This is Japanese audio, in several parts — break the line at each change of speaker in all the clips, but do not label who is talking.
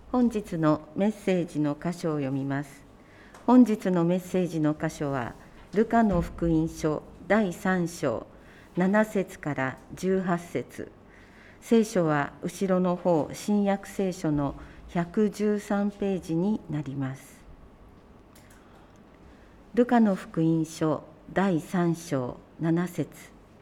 本日のメッセージの箇所を読みます。本日のメッセージの箇所は、ルカの福音書第3章7節から18節。聖書は後ろの方、新約聖書の113ページになります。ルカの福音書第3章7節。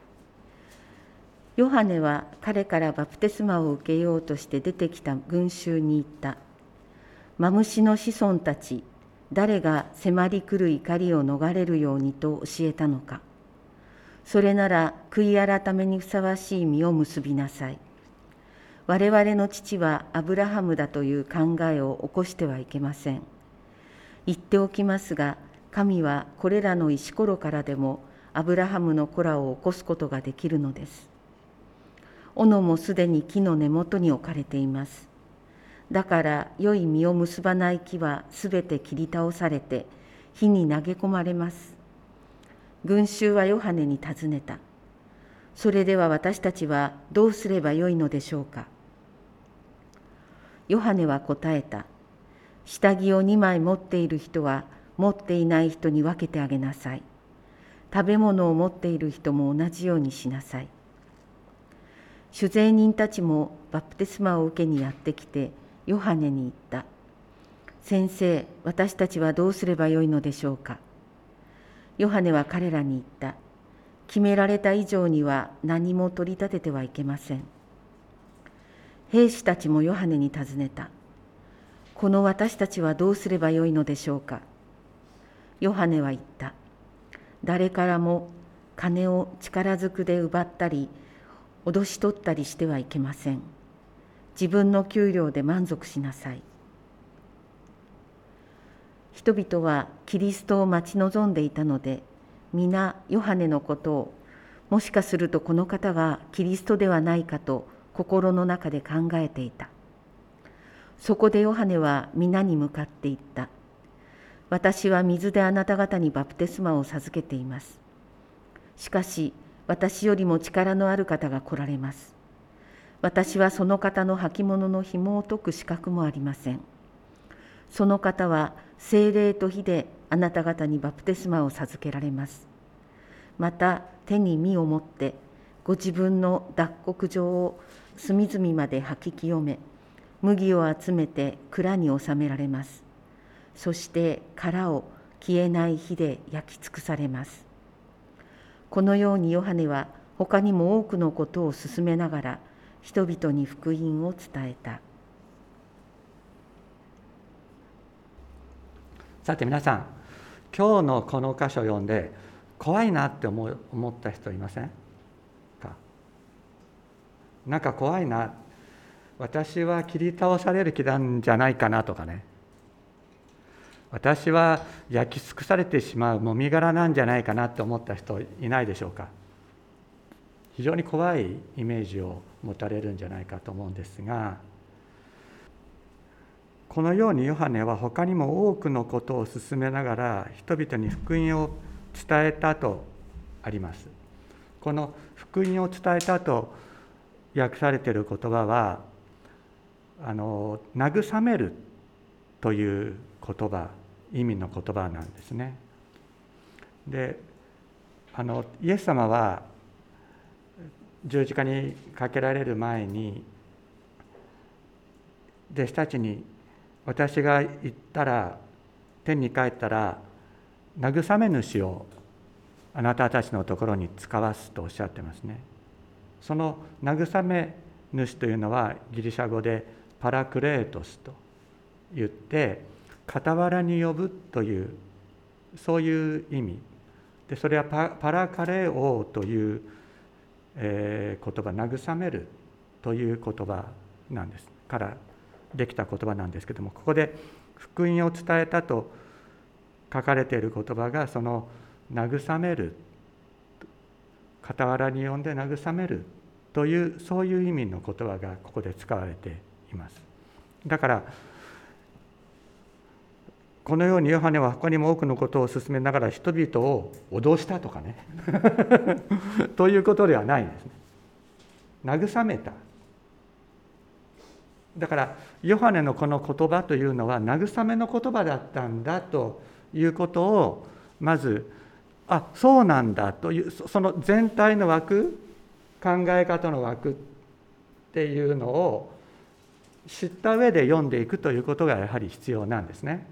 ヨハネは彼からバプテスマを受けようとして出てきた群衆に言った。マムシの子孫たち、誰が迫り来る怒りを逃れるようにと教えたのか。それなら悔い改めにふさわしい実を結びなさい。我々の父はアブラハムだという考えを起こしてはいけません。言っておきますが、神はこれらの石ころからでもアブラハムの子らを起こすことができるのです。斧もすでに木の根元に置かれています。だから良い実を結ばない木はすべて切り倒されて火に投げ込まれます。群衆はヨハネに尋ねた。それでは私たちはどうすればよいのでしょうか。ヨハネは答えた。下着を2枚持っている人は持っていない人に分けてあげなさい。食べ物を持っている人も同じようにしなさい。主税人たちもバプテスマを受けにやってきて、ヨハネに言った。先生、私たちはどうすればよいのでしょうか。ヨハネは彼らに言った。決められた以上には何も取り立ててはいけません。兵士たちもヨハネに尋ねた。この私たちはどうすればよいのでしょうか。ヨハネは言った。誰からも金を力ずくで奪ったり、脅し取ったりしてはいけません。自分の給料で満足しなさい。人々はキリストを待ち望んでいたので、皆ヨハネのことを、もしかするとこの方がキリストではないかと心の中で考えていた。そこでヨハネは皆に向かって言った。私は水であなた方にバプテスマを授けています。しかし、私よりも力のある方が来られます。私はその方の履物の紐を解く資格もありません。その方は聖霊と火であなた方にバプテスマを授けられます。また手に実を持ってご自分の脱穀場を隅々まで掃き清め、麦を集めて蔵に収められます。そして殻を消えない火で焼き尽くされます。このようにヨハネは他にも多くのことを進めながら人々に福音を伝えた。
さて皆さん、今日のこの箇所を読んで怖いなって思った人いませんか。なんか怖いな、私は切り倒される気なんじゃないかなとかね、私は焼き尽くされてしまうもみ殻なんじゃないかなって思った人いないでしょうか。非常に怖いイメージを持たれるんじゃないかと思うんですが、このようにヨハネは他にも多くのことを進めながら人々に福音を伝えたとあります。この福音を伝えたと訳されている言葉は慰めるという言葉、意味の言葉なんですね。で、イエス様は十字架にかけられる前に弟子たちに、私が行ったら天に帰ったら慰め主をあなたたちのところに使わすとおっしゃってますね。その慰め主というのはギリシャ語でパラクレートスと言って、傍らに呼ぶというそういう意味で、それはパラカレオという言葉、慰めるという言葉なんですからできた言葉なんですけども、ここで福音を伝えたと書かれている言葉がその慰める、傍らに呼んで慰めるというそういう意味の言葉がここで使われています。だからこのようにヨハネは他にも多くのことを進めながら人々を脅したとかねということではないんですね。慰めた。 だからヨハネのこの言葉というのは慰めの言葉だったんだということをまずそうなんだというその全体の枠、考え方の枠っていうのを知った上で読んでいくということがやはり必要なんですね。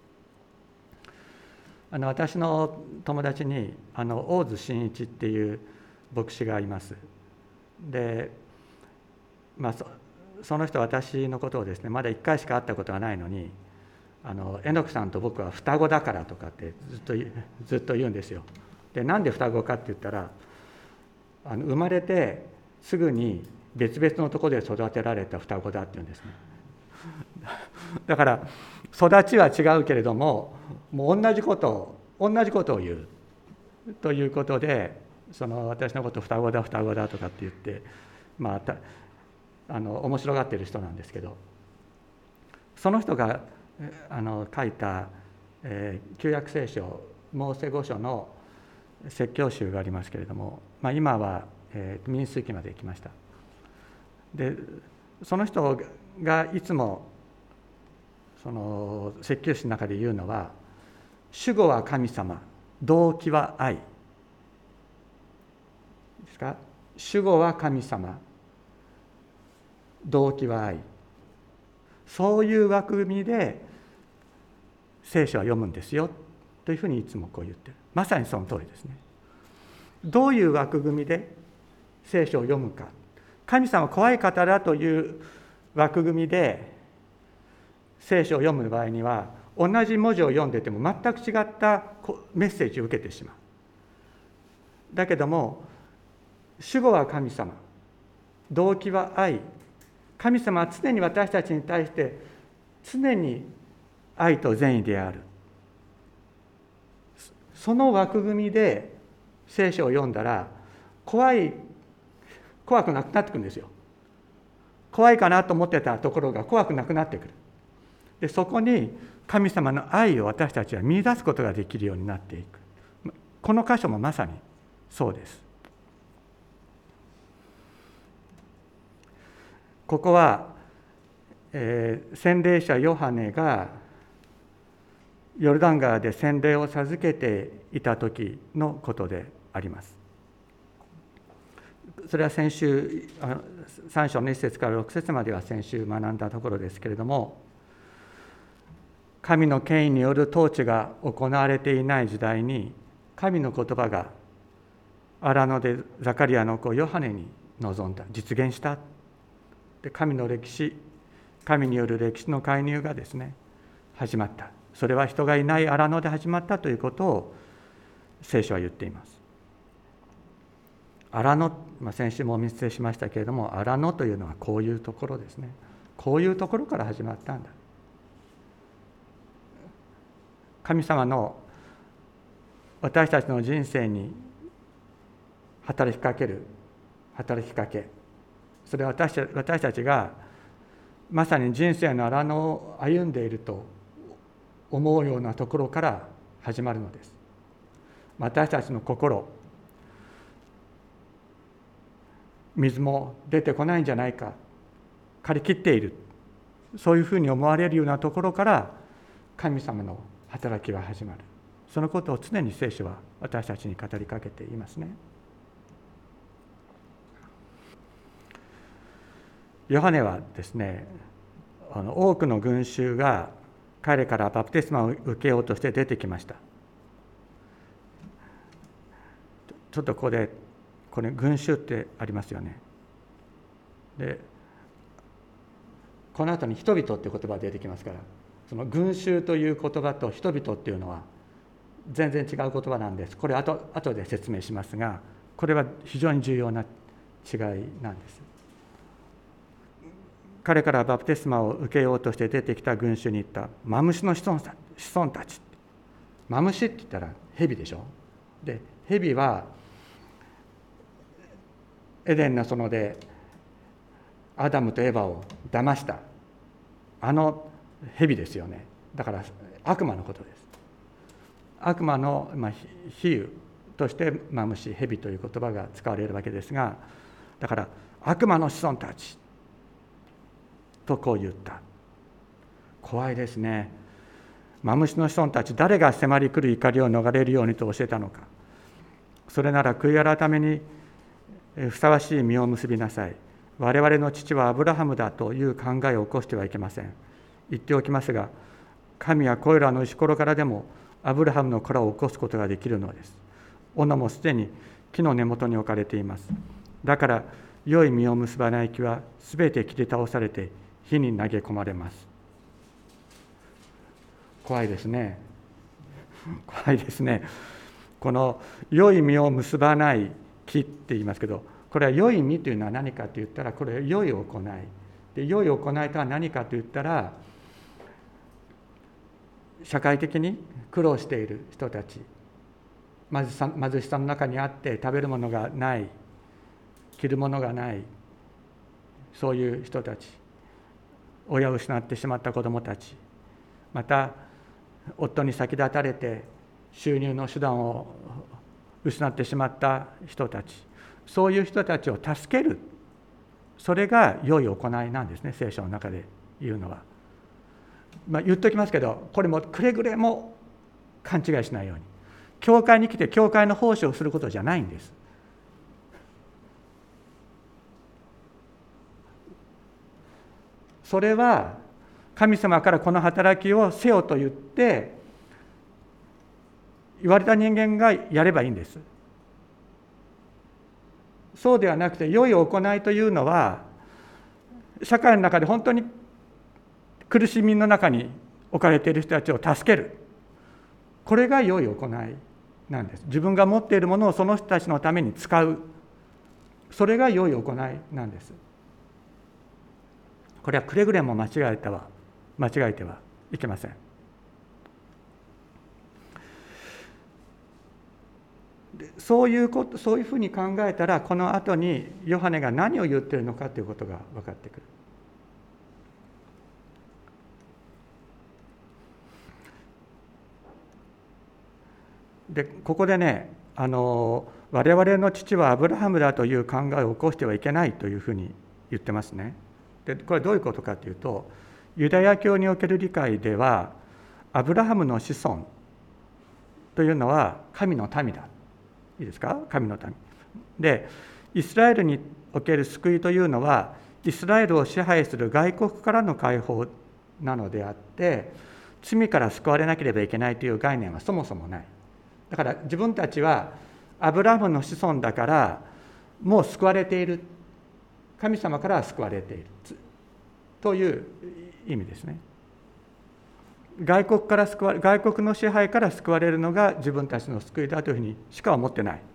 私の友達に大津真一っていう牧師がいます。で、その人は私のことをですね、まだ1回しか会ったことがないのに榎木さんと僕は双子だからとかってずっと言うんですよ。で、なんで双子かって言ったら生まれてすぐに別々のところで育てられた双子だって言うんですね。だから育ちは違うけれども同じことを言うということで、私のこと双子だとかって言って面白がっている人なんですけど、その人が書いた、旧約聖書モーセ五書の説教集がありますけれども、今は、民数記まで行きました。でその人がいつもその説教集の中で言うのは、主語は神様、動機は愛ですか。主語は神様、動機は愛、そういう枠組みで聖書は読むんですよというふうにいつもこう言ってる。まさにその通りですね。どういう枠組みで聖書を読むか、神様は怖い方だという枠組みで聖書を読む場合には、同じ文字を読んでても全く違ったメッセージを受けてしまう。だけども主語は神様、動機は愛、神様は常に私たちに対して常に愛と善意である。その枠組みで聖書を読んだら怖くなくなってくるんですよ。怖いかなと思ってたところが怖くなくなってくる。でそこに神様の愛を私たちは見出すことができるようになっていく。この箇所もまさにそうです。ここは、洗礼者ヨハネがヨルダン川で洗礼を授けていた時のことであります。それは先週3章の1節から6節までは先週学んだところですけれども、神の権威による統治が行われていない時代に神の言葉が荒野でザカリアの子ヨハネに臨んだ、実現した。で神の歴史、神による歴史の介入がですね始まった。それは人がいない荒野で始まったということを聖書は言っています。荒野、先週もお見せしましたけれども、荒野というのはこういうところですね。こういうところから始まったんだ。神様の私たちの人生に働きかける働きかけ、それは私たちがまさに人生の荒野を歩んでいると思うようなところから始まるのです。私たちの心、水も出てこないんじゃないか、借り切っている、そういうふうに思われるようなところから神様の働きは始まる。そのことを常に聖書は私たちに語りかけていますね。ヨハネはですね、多くの群衆が彼からバプテスマを受けようとして出てきました。ちょっとこれ群衆ってありますよね。でこの後に人々っていう言葉が出てきますから、その群衆という言葉と人々っていうのは全然違う言葉なんです。これ後で説明しますが、これは非常に重要な違いなんです。彼からバプテスマを受けようとして出てきた群衆に言った。マムシの子孫たち。マムシって言ったら蛇でしょ。で蛇はエデンの園でアダムとエバを騙した蛇ですよね。だから悪魔のことです。悪魔の比喩としてマムシ、蛇という言葉が使われるわけですが、だから悪魔の子孫たち、 とこう言った。怖いですね。マムシの子孫たち、誰が迫り来る怒りを逃れるようにと教えたのか。それなら悔い改めにふさわしい実を結びなさい。我々の父はアブラハムだという考えを起こしてはいけません。言っておきますが、神はこれらの石ころからでもアブラハムの子らを起こすことができるのです。斧もすでに木の根元に置かれています。だから良い実を結ばない木はすべて切り倒されて火に投げ込まれます。怖いですね。怖いですね。この良い実を結ばない木って言いますけど、これは良い実というのは何かと言ったら、これは良い行いで、良い行いとは何かと言ったら、社会的に苦労している人たち、貧しさの中にあって食べるものがない、着るものがない、そういう人たち、親を失ってしまった子どもたち、また夫に先立たれて収入の手段を失ってしまった人たち、そういう人たちを助ける、それが良い行いなんですね、聖書の中で言うのは。言っときますけど、これもくれぐれも勘違いしないように。教会に来て教会の奉仕をすることじゃないんです。それは神様からこの働きをせよと言って言われた人間がやればいいんです。そうではなくて、良い行いというのは社会の中で本当に苦しみの中に置かれている人たちを助ける、これが良い行いなんです。自分が持っているものをその人たちのために使う、それが良い行いなんです。これはくれぐれも間違えてはいけません。そういうふうに考えたら、この後にヨハネが何を言っているのかということが分かってくる。でここでね、我々の父はアブラハムだという考えを起こしてはいけないというふうに言ってますね。でこれはどういうことかというと、ユダヤ教における理解では、アブラハムの子孫というのは神の民だ。いいですか？神の民で、イスラエルにおける救いというのはイスラエルを支配する外国からの解放なのであって、罪から救われなければいけないという概念はそもそもない。だから自分たちはアブラハムの子孫だからもう救われている、神様からは救われているという意味ですね。外国の支配から救われるのが自分たちの救いだというふうにしか思ってない。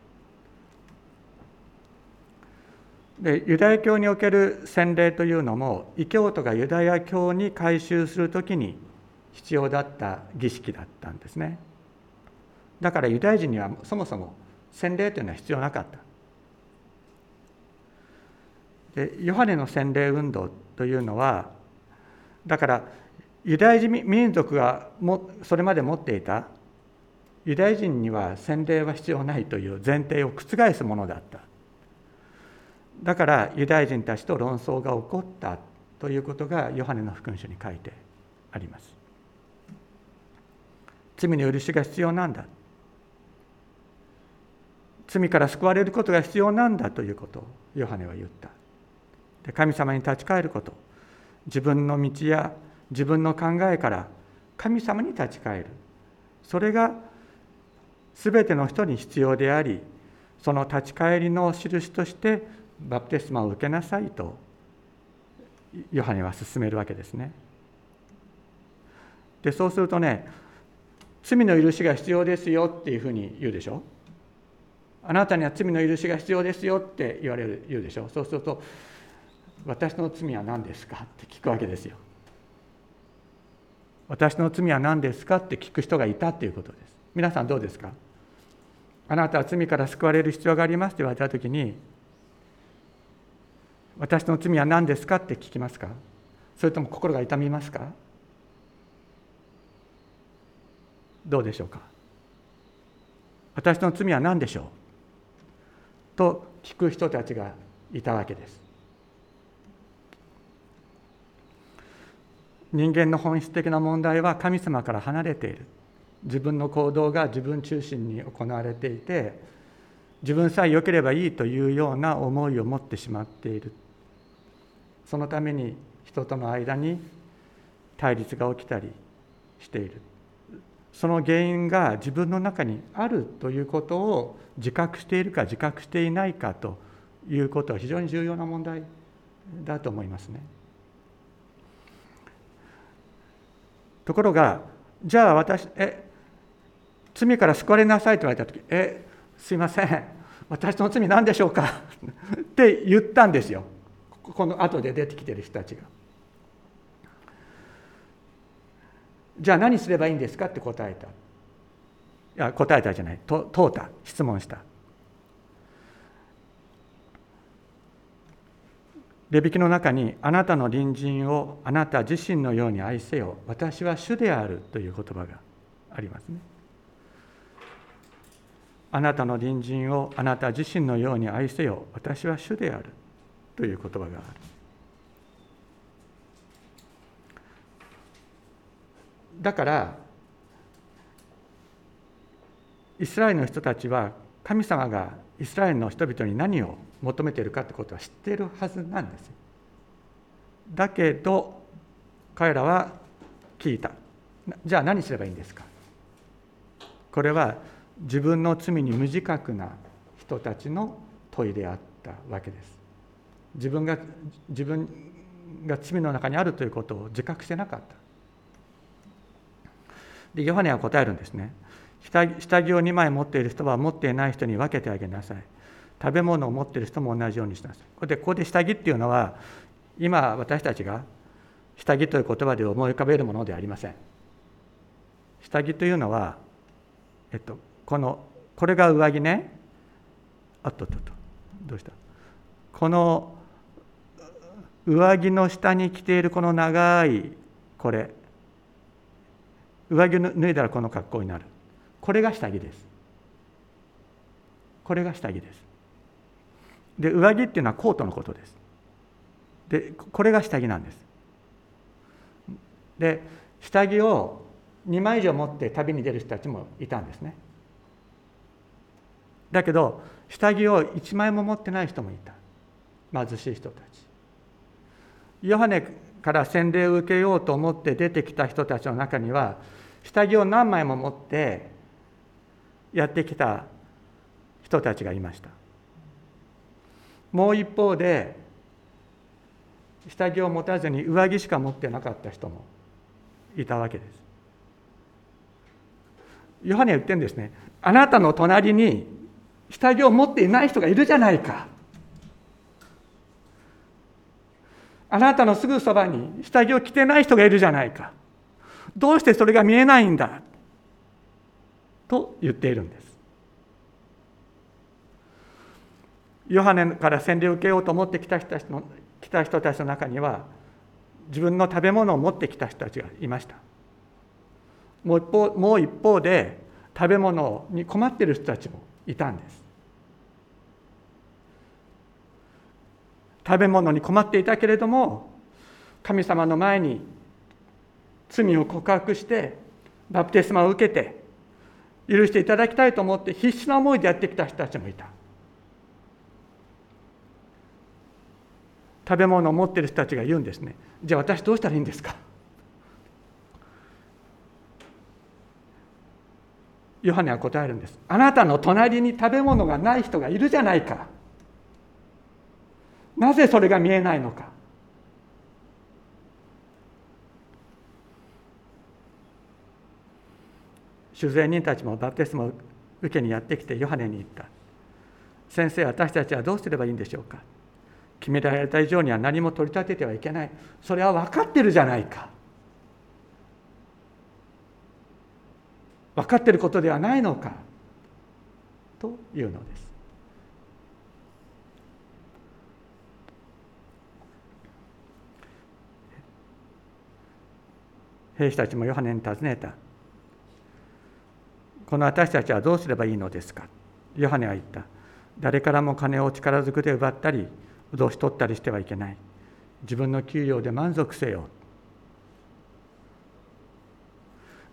でユダヤ教における洗礼というのも、異教徒がユダヤ教に改宗するときに必要だった儀式だったんですね。だからユダヤ人にはそもそも洗礼というのは必要なかった。でヨハネの洗礼運動というのは、だからユダヤ人民族がそれまで持っていたユダヤ人には洗礼は必要ないという前提を覆すものだった。だからユダヤ人たちと論争が起こったということがヨハネの福音書に書いてあります。罪の許しが必要なんだ、罪から救われることが必要なんだということをヨハネは言った。で神様に立ち返ること、自分の道や自分の考えから神様に立ち返る、それがすべての人に必要であり、その立ち返りの印としてバプテスマを受けなさいとヨハネは勧めるわけですね。でそうするとね、罪の許しが必要ですよっていうふうに言うでしょ。あなたには罪の許しが必要ですよって言うでしょ。そうすると、私の罪は何ですかって聞くわけですよ。私の罪は何ですかって聞く人がいたということです。皆さんどうですか？あなたは罪から救われる必要がありますと言われたときに、私の罪は何ですかって聞きますか？それとも心が痛みますか？どうでしょうか？私の罪は何でしょうと聞く人たちがいたわけです。 人間の本質的な問題は神様から離れている。自分の行動が自分中心に行われていて、自分さえ良ければいいというような思いを持ってしまっている。そのために人との間に対立が起きたりしている。その原因が自分の中にあるということを自覚しているか自覚していないかということは非常に重要な問題だと思いますね。ところが、じゃあ私罪から救われなさいと言われたとき、すいません、私の罪何でしょうかって言ったんですよ。この後で出てきている人たちが。じゃあ何すればいいんですかって答えた。いや、答えたじゃない、問うた、質問した。レビ記の中に、あなたの隣人をあなた自身のように愛せよ、私は主であるという言葉がありますね。あなたの隣人をあなた自身のように愛せよ、私は主であるという言葉がある。だからイスラエルの人たちは神様がイスラエルの人々に何を求めているかということは知っているはずなんです。だけど彼らは聞いた。じゃあ何すればいいんですか。これは自分の罪に無自覚な人たちの問いであったわけです。自分が罪の中にあるということを自覚してなかった。でヨハネは答えるんですね。下着を2枚持っている人は持っていない人に分けてあげなさい。食べ物を持っている人も同じようにしなさい。ここで下着っていうのは、今私たちが下着という言葉で思い浮かべるものではありません。下着というのは、これが上着ね。どうした？この上着の下に着ているこの長いこれ、上着を脱いだらこの格好になる。これが下着です。これが下着です。で、上着っていうのはコートのことです。で、これが下着なんです。で、下着を2枚以上持って旅に出る人たちもいたんですね。だけど、下着を1枚も持ってない人もいた。貧しい人たち。ヨハネから洗礼を受けようと思って出てきた人たちの中には、下着を何枚も持ってやってきた人たちがいました。もう一方で、下着を持たずに上着しか持ってなかった人もいたわけです。ヨハネは言ってるんですね。あなたの隣に下着を持っていない人がいるじゃないか。あなたのすぐそばに下着を着てない人がいるじゃないか。どうしてそれが見えないんだと言っているんです。ヨハネから洗礼を受けようと思ってきた人たちの中には、自分の食べ物を持ってきた人たちがいました。もう一方で食べ物に困っている人たちもいたんです。食べ物に困っていたけれども、神様の前に罪を告白してバプテスマを受けて許していただきたいと思って必死な思いでやってきた人たちもいた。食べ物を持っている人たちが言うんですね。じゃあ私どうしたらいいんですか。ヨハネは答えるんです。あなたの隣に食べ物がない人がいるじゃないか。なぜそれが見えないのか。主税人たちもバプテスマを受けにやってきてヨハネに言った。先生、私たちはどうすればいいんでしょうか。決められた以上には何も取り立ててはいけない。それは分かってるじゃないか。分かってることではないのかというのです。兵士たちもヨハネに尋ねた。この私たちはどうすればいいのですか。ヨハネは言った。誰からも金を力ずくで奪ったり脅し取ったりしてはいけない。自分の給与で満足せよ。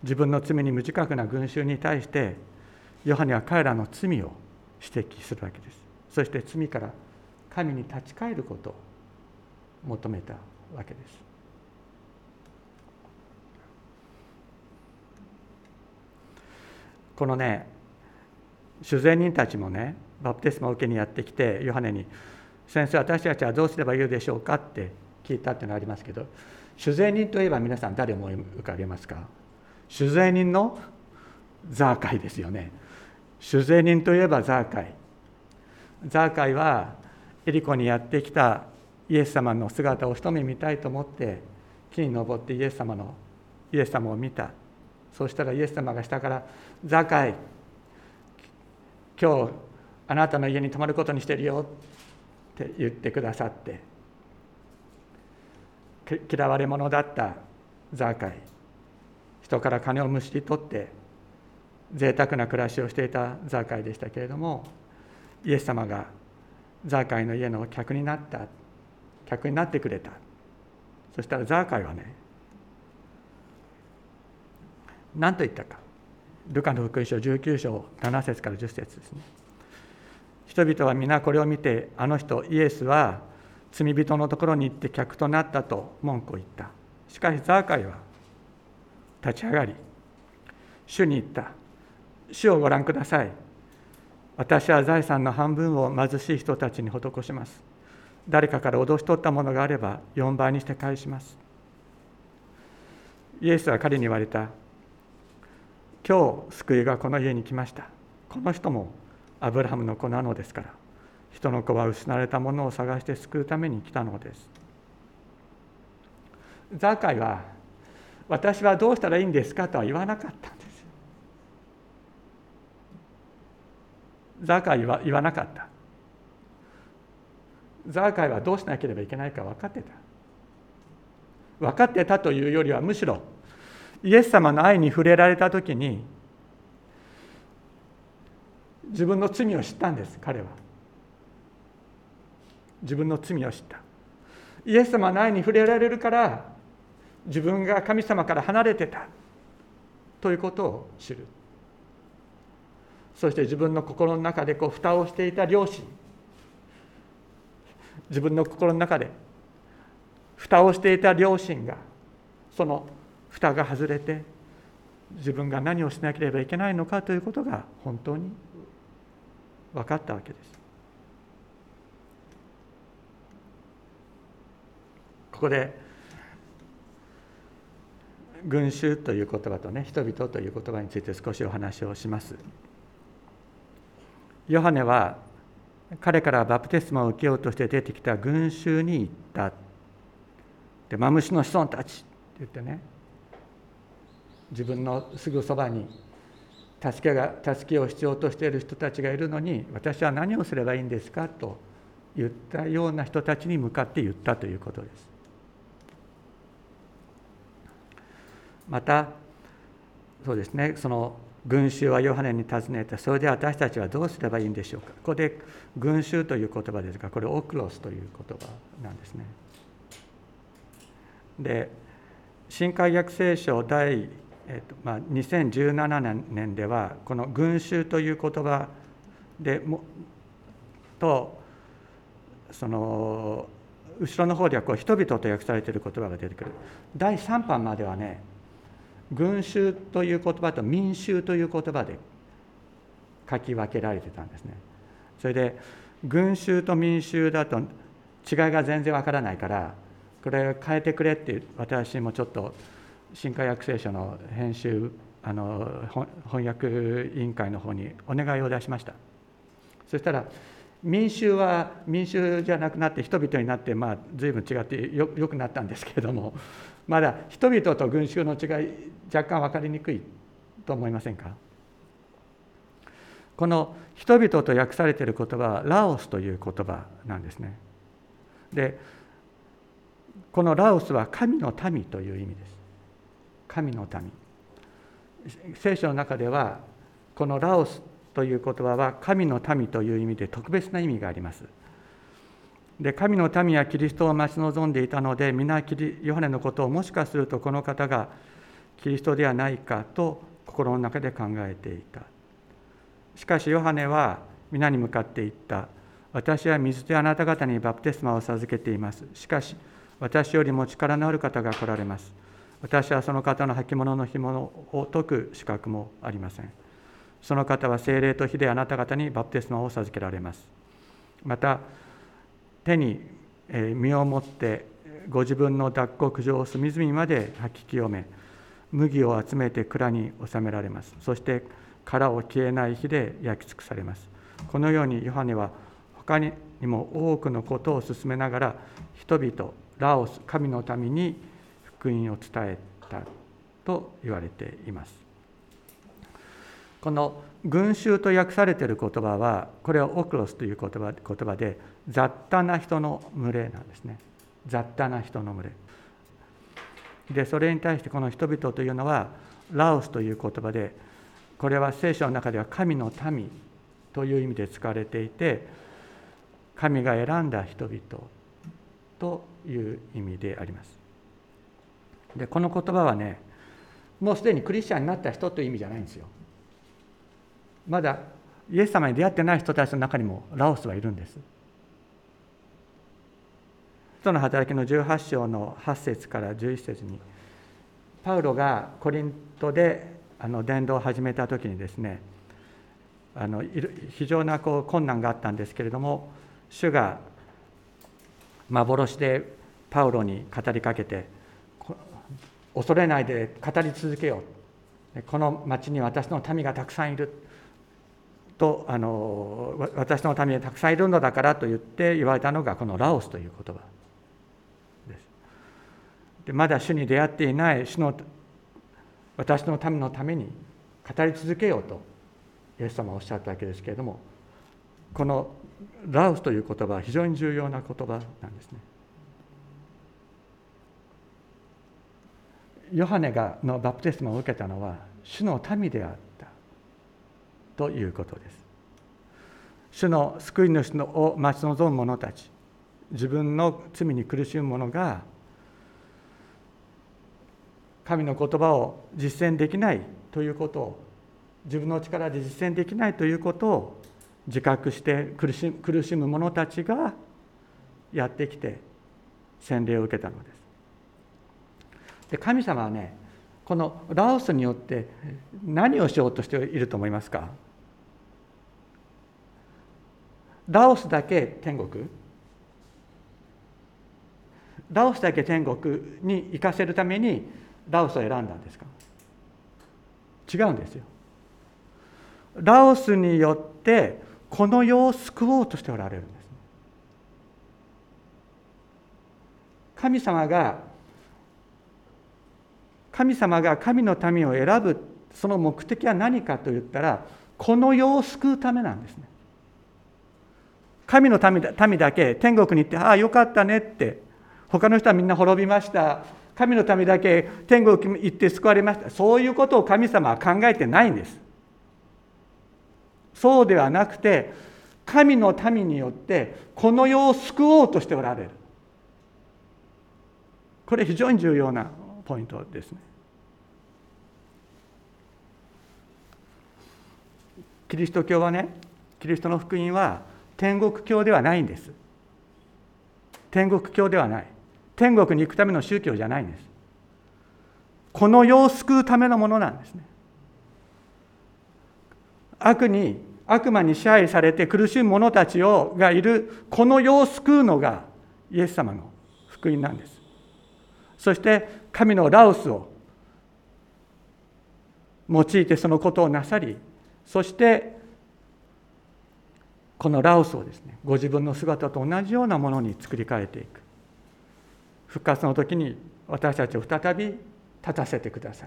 自分の罪に無自覚な群衆に対してヨハネは彼らの罪を指摘するわけです。そして罪から神に立ち返ることを求めたわけです。このね、主税人たちもね、バプテスマを受けにやってきてヨハネに、先生、私たちはどうすればいいでしょうかって聞いたっていうのがありますけど、主税人といえば皆さん誰思い浮かべますか？主税人のザーカイですよね。主税人といえばザーカイ。ザーカイはエリコにやってきたイエス様の姿を一目見たいと思って木に登ってイエス様を見た。そうしたらイエス様が下から「ザーカイ、今日あなたの家に泊まることにしてるよ」って言ってくださって、嫌われ者だったザーカイ、人から金をむしり取って贅沢な暮らしをしていたザーカイでしたけれども、イエス様がザーカイの家の客になってくれた。そしたらザーカイはね、何と言ったか。ルカの福音書19章7節から10節ですね。人々は皆これを見て、あの人イエスは罪人のところに行って客となったと文句を言った。しかしザーカイは立ち上がり、主に言った。主をご覧ください。私は財産の半分を貧しい人たちに施します。誰かから脅し取ったものがあれば4倍にして返します。イエスは彼に言われた。今日救いがこの家に来ました。この人もアブラハムの子なのですから、人の子は失われたものを探して救うために来たのです。ザーカイは、私はどうしたらいいんですかとは言わなかったんですよ。ザーカイは言わなかった。ザーカイはどうしなければいけないか分かってた。分かってたというよりは、むしろイエス様の愛に触れられたときに自分の罪を知ったんです。彼は自分の罪を知った。イエス様の愛に触れられるから自分が神様から離れてたということを知る。そして自分の心の中で蓋をしていた良心、自分の心の中で蓋をしていた良心が、その蓋が外れて自分が何をしなければいけないのかということが本当に分かったわけです。ここで群衆という言葉とね、人々という言葉について少しお話をします。ヨハネは彼からバプテスマを受けようとして出てきた群衆に言った。で、マムシの子孫たちって言ってね、自分のすぐそばに助けを必要としている人たちがいるのに、私は何をすればいいんですかと言ったような人たちに向かって言ったということです。またそうですね、その群衆はヨハネに尋ねた。それで私たちはどうすればいいんでしょうか。ここで群衆という言葉ですが、これオクロスという言葉なんですね。で、新海訳聖書2017年ではこの群衆という言葉でと、その後ろの方では人々と訳されている言葉が出てくる。第3版まではね、群衆という言葉と民衆という言葉で書き分けられてたんですね。それで群衆と民衆だと違いが全然わからないから、これを変えてくれって私もちょっと新海訳聖書の編集翻訳委員会の方にお願いを出しました。そしたら民衆は民衆じゃなくなって人々になって、随分違ってよくなったんですけれども、まだ人々と群衆の違い若干分かりにくいと思いませんか。この人々と訳されている言葉はラオスという言葉なんですね。で、このラオスは神の民という意味です。神の民。聖書の中ではこのラオスという言葉は神の民という意味で特別な意味があります。で、神の民はキリストを待ち望んでいたので、皆ヨハネのことをもしかするとこの方がキリストではないかと心の中で考えていた。しかしヨハネは皆に向かって言った。私は水であなた方にバプテスマを授けています。しかし私よりも力のある方が来られます。私はその方の履物の紐を解く資格もありません。その方は聖霊と火であなた方にバプテスマを授けられます。また手に身を持ってご自分の脱穀場を隅々まで吐き清め、麦を集めて蔵に収められます。そして殻を消えない火で焼き尽くされます。このようにヨハネは他にも多くのことを進めながら、人々、ラオス、神の民に福音を伝えたと言われています。この群衆と訳されている言葉は、これはオクロスという言葉で雑多な人の群れなんですね。雑多な人の群れで、それに対してこの人々というのはラオスという言葉で、これは聖書の中では神の民という意味で使われていて、神が選んだ人々という意味であります。で、この言葉はね、もうすでにクリスチャンになった人という意味じゃないんですよ。まだイエス様に出会ってない人たちの中にもラオスはいるんです。使徒の働きの18章の8節から11節に、パウロがコリントで伝道を始めた時にですね、非常な困難があったんですけれども、主が幻でパウロに語りかけて、恐れないで語り続けよう、この町に私の民がたくさんいると、私の民がたくさんいるのだからと言って言われたのがこのラオスという言葉です。で、まだ主に出会っていない私の民のために語り続けようとイエス様はおっしゃったわけですけれども、このラオスという言葉は非常に重要な言葉なんですね。ヨハネのバプテスマを受けたのは主の民であったということです。主の救い主を待ち望む者たち、自分の罪に苦しむ者が神の言葉を実践できないということを、自分の力で実践できないということを自覚して苦しむ者たちがやってきて洗礼を受けたのです。で、神様はね、このラオスによって何をしようとしていると思いますか？ラオスだけ天国？ラオスだけ天国に行かせるためにラオスを選んだんですか？違うんですよ。ラオスによってこの世を救おうとしておられるんです。神様が神の民を選ぶその目的は何かといったら、この世を救うためなんですね。神の民だけ天国に行って、ああよかったねって、他の人はみんな滅びました、神の民だけ天国に行って救われました、そういうことを神様は考えてないんです。そうではなくて、神の民によってこの世を救おうとしておられる。これ非常に重要なポイントですね。キリスト教はね、キリストの福音は天国教ではないんです。天国教ではない。天国に行くための宗教じゃないんです。この世を救うためのものなんですね。悪魔に支配されて苦しむ者たちがいるこの世を救うのがイエス様の福音なんです。そして神のラオスを用いてそのことをなさり、そしてこのラオスをですね、ご自分の姿と同じようなものに作り変えていく。復活の時に私たちを再び立たせてくださる。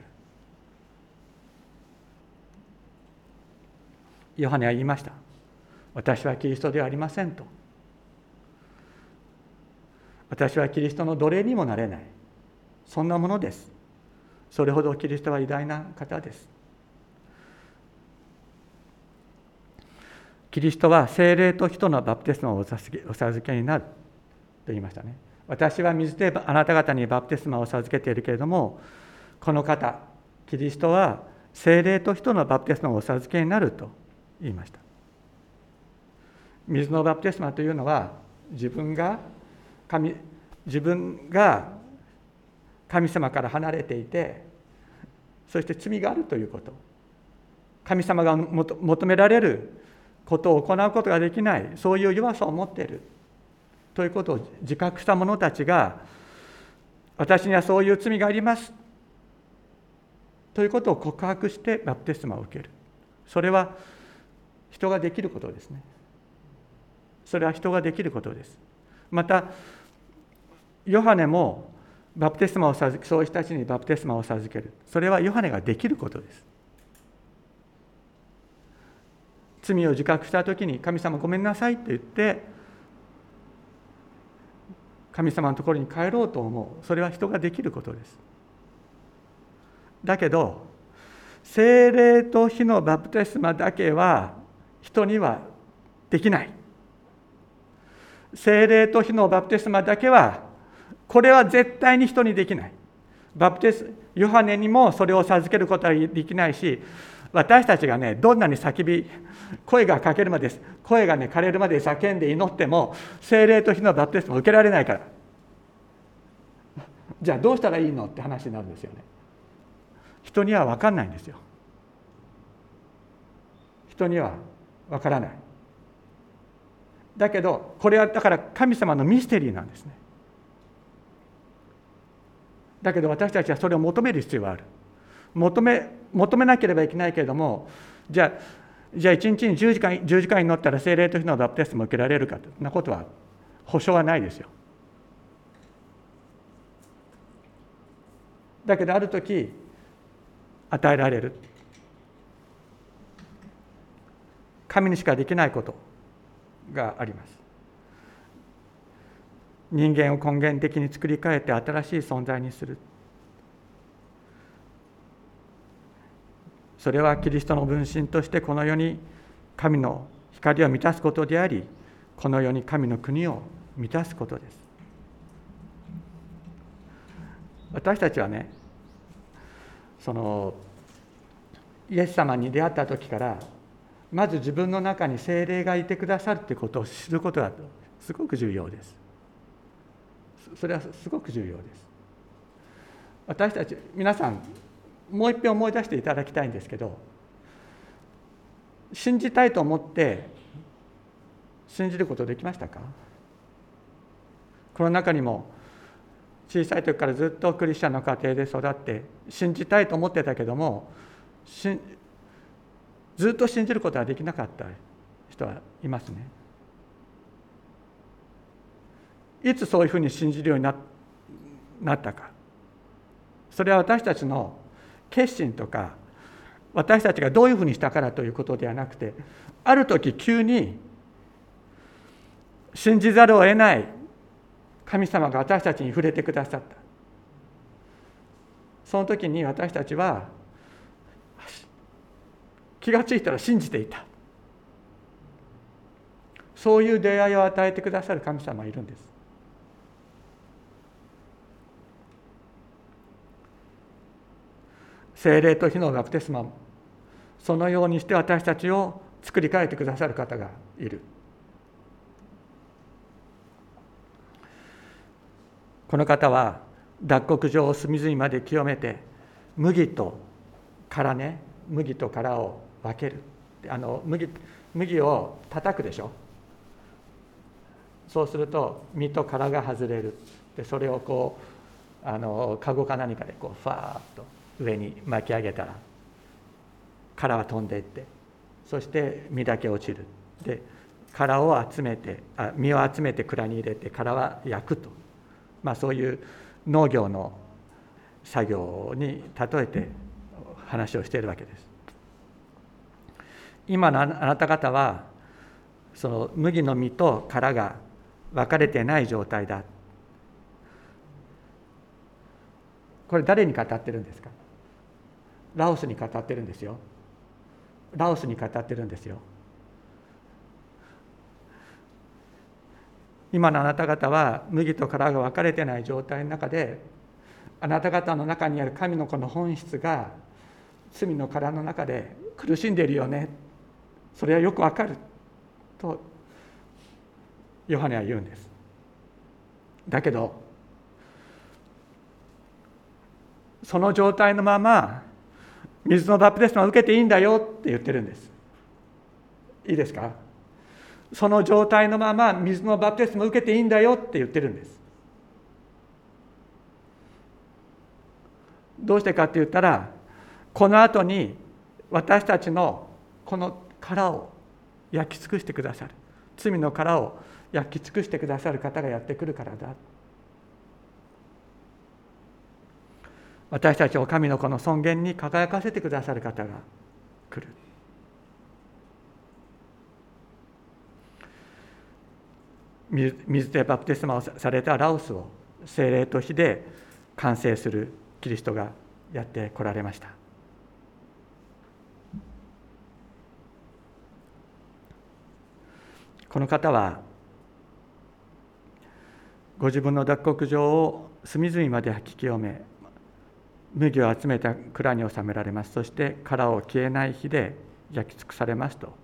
ヨハネは言いました。私はキリストではありませんと。私はキリストの奴隷にもなれない。そんなものです。それほどキリストは偉大な方です。キリストは聖霊と人のバプテスマをお授けになると言いましたね。私は水であなた方にバプテスマを授けているけれども、この方、 キリストは聖霊と人のバプテスマをお授けになると言いました。水のバプテスマというのは、自分が神様から離れていて、そして罪があるということ、神様が求められることを行うことができない、そういう弱さを持っているということを自覚した者たちが、私にはそういう罪がありますということを告白してバプテスマを受ける。それは人ができることですね。それは人ができることです。またヨハネもバプテスマをそういう人たちにバプテスマを授ける。それはヨハネができることです。罪を自覚したときに、神様ごめんなさいと言って神様のところに帰ろうと思う。それは人ができることです。だけど聖霊と火のバプテスマだけは人にはできない。聖霊と火のバプテスマだけは、これは絶対に人にできない。ヨハネにもそれを授けることはできないし、私たちがね、どんなに声がかけるまで、声がね枯れるまで叫んで祈っても、聖霊と火のバプテスマを受けられないから。じゃあどうしたらいいのって話になるんですよね。人には分かんないんですよ。人には分からない。だけどこれはだから神様のミステリーなんですね。だけど私たちはそれを求める必要がある。求めなければいけないけれども、じゃあ1日に10時間祈ったら聖霊と火のバプテスマを受けられるかということは保証はないですよ。だけどある時与えられる、神にしかできないことがあります。人間を根源的に作り変えて新しい存在にする。それはキリストの分身としてこの世に神の光を満たすことであり、この世に神の国を満たすことです。私たちはね、イエス様に出会った時からまず自分の中に聖霊がいてくださるということを知ることがすごく重要です。それはすごく重要です。私たち皆さんもう一遍思い出していただきたいんですけど、信じたいと思って信じることできましたか？この中にも小さい時からずっとクリスチャンの家庭で育って信じたいと思ってたけども、ずっと信じることができなかった人はいますね。いつそういうふうに信じるようになったか、それは私たちの決心とか私たちがどういうふうにしたからということではなくて、ある時急に信じざるを得ない神様が私たちに触れてくださった。その時に私たちは気がついたら信じていた。そういう出会いを与えてくださる神様がいるんです。聖霊と火のバプテスマもそのようにして私たちを作り変えてくださる方がいる。この方は脱穀場を隅々まで清めて麦と殻を分ける。麦を叩くでしょ。そうすると実と殻が外れる。でそれをカゴか何かでファーッと上に巻き上げたら殻は飛んでいって、そして実だけ落ちる。で殻を集めて実を集めて蔵に入れて殻は焼くと、そういう農業の作業に例えて話をしているわけです。今のあなた方はその麦の実と殻が分かれてない状態だ。これ誰に語ってるんですか？ラオスに語ってるんですよ。ラオスに語ってるんですよ。今のあなた方は麦と殻が分かれてない状態の中で、あなた方の中にある神の子の本質が罪の殻の中で苦しんでいるよね、それはよくわかるとヨハネは言うんです。だけどその状態のまま水のバプテスマを受けていいんだよって言ってるんです。いいですか？その状態のまま水のバプテスマを受けていいんだよって言ってるんです。どうしてかって言ったら、この後に私たちのこの殻を焼き尽くしてくださる、罪の殻を焼き尽くしてくださる方がやってくるからだ。私たちを神の子の尊厳に輝かせてくださる方が来る。水でバプテスマをされたラオスを聖霊と火で完成するキリストがやって来られました。この方はご自分の脱穀場を隅々まで吐き清め、麦を集めた蔵に収められます。そして殻を消えない火で焼き尽くされますと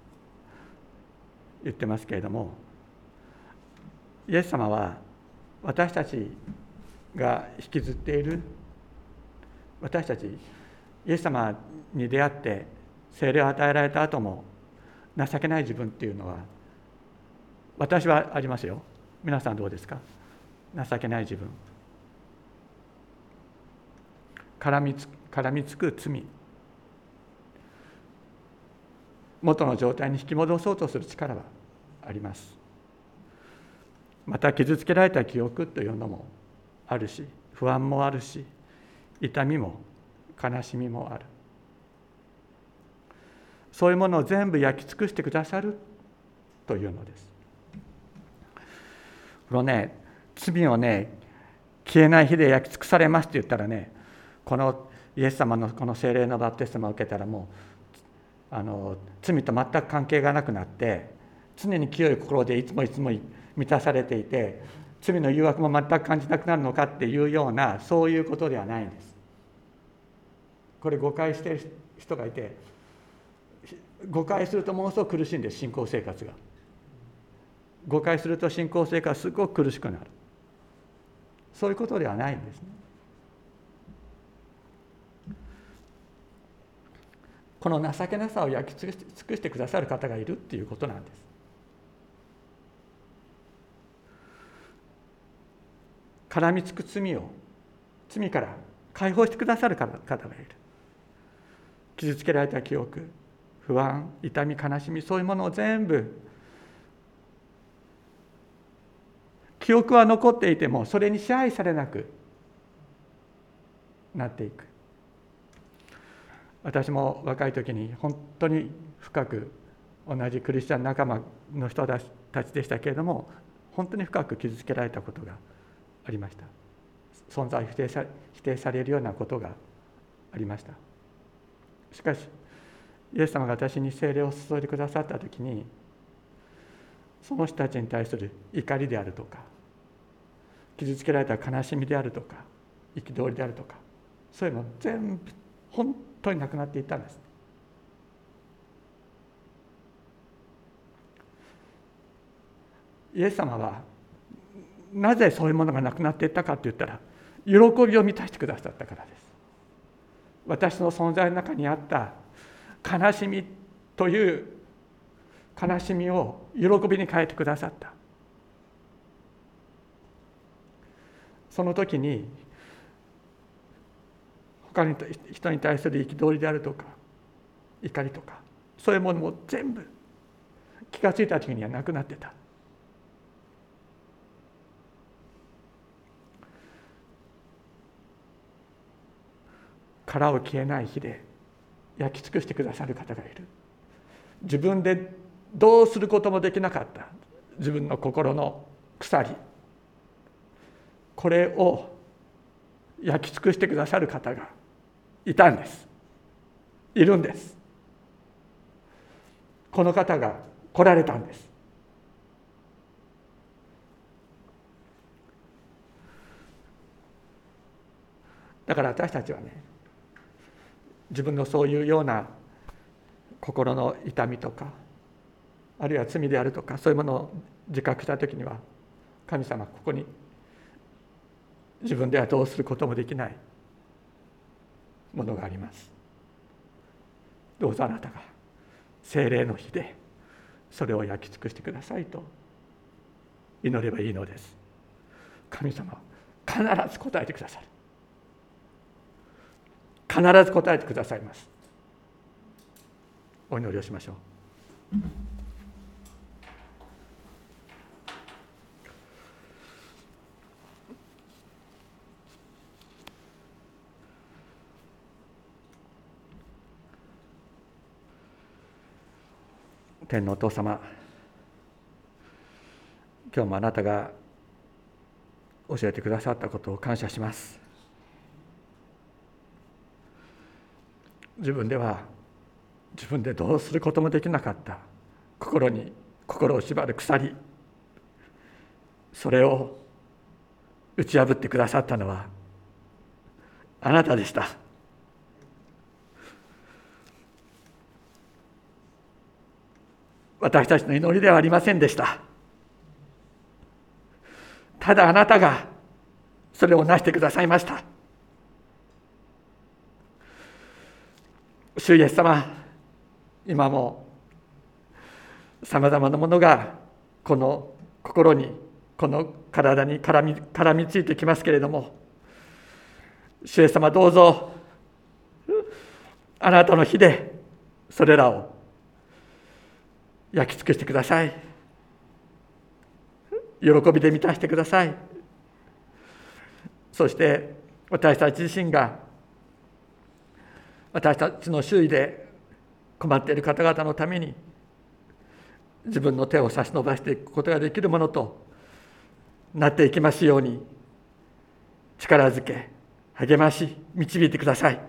言ってますけれども、イエス様は私たちが引きずっている、私たちイエス様に出会って聖霊を与えられた後も情けない自分っていうのは私はありますよ。皆さんどうですか？情けない自分、絡みつく罪、元の状態に引き戻そうとする力はあります。また傷つけられた記憶というのもあるし、不安もあるし、痛みも悲しみもある。そういうものを全部焼き尽くしてくださるというのです。このね、罪をね、消えない火で焼き尽くされますって言ったらね、このイエス様のこの聖霊のバプテスマを受けたらもう罪と全く関係がなくなって、常に清い心でいつも満たされていて、罪の誘惑も全く感じなくなるのかっていうような、そういうことではないんです。これ誤解している人がいて、誤解するとものすごく苦しいんです。信仰生活が誤解すると信仰生活すごく苦しくなる。そういうことではないんですね。この情けなさを焼き尽くしてくださる方がいるっていうことなんです。絡みつく罪から解放してくださる方がいる。傷つけられた記憶、不安、痛み、悲しみ、そういうものを全部、記憶は残っていてもそれに支配されなくなっていく。私も若い時に本当に深く、同じクリスチャン仲間の人たちでしたけれども、本当に深く傷つけられたことがありました。存在を否定されるようなことがありました。しかしイエス様が私に聖霊を注いでくださった時に、その人たちに対する怒りであるとか、傷つけられた悲しみであるとか、憤りであるとか、そういうの全部本当になくなっていったんです。イエス様はなぜそういうものがなくなっていったかと言ったら、喜びを満たしてくださったからです。私の存在の中にあった悲しみという悲しみを喜びに変えてくださった。その時に他の人に対する憤りであるとか怒りとか、そういうものも全部気がついた時にはなくなってた。殻を消えない火で焼き尽くしてくださる方がいる。自分でどうすることもできなかった自分の心の鎖、これを焼き尽くしてくださる方がいたんです。いるんです。この方が来られたんです。だから私たちはね、 自分のそういうような心の痛みとか、あるいは罪であるとか、そういうものを自覚したときには、神様、ここに自分ではどうすることもできないものがあります。どうぞあなたが聖霊の火でそれを焼き尽くしてくださいと祈ればいいのです。神様、必ず答えてくださる。必ず答えてくださいます。お祈りをしましょう。天のお父様、今日もあなたが教えてくださったことを感謝します。自分でどうすることもできなかった心を縛る鎖、それを打ち破ってくださったのはあなたでした。私たちの祈りではありませんでした。ただあなたがそれをなしてくださいました。主イエス様、今もさまざまなものがこの心に、この体に絡みついてきますけれども、主イエス様、どうぞあなたの火でそれらを焼き尽くしてください。喜びで満たしてください。そして私たち自身が私たちの周囲で困っている方々のために自分の手を差し伸ばしていくことができるものとなっていきますように力づけ、励まし、導いてください。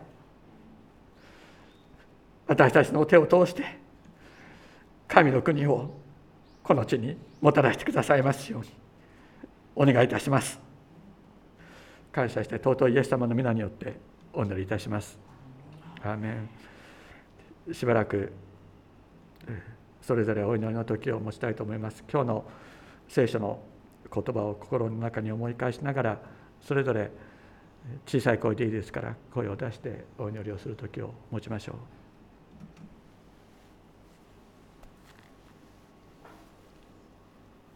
私たちの手を通して神の国をこの地にもたらしてくださいますようにお願いいたします。感謝して尊いイエス様の皆によってお祈りいたします。アーメン。しばらくそれぞれお祈りの時を持ちたいと思います。今日の聖書の言葉を心の中に思い返しながら、それぞれ小さい声でいいですから声を出してお祈りをする時を持ちましょう。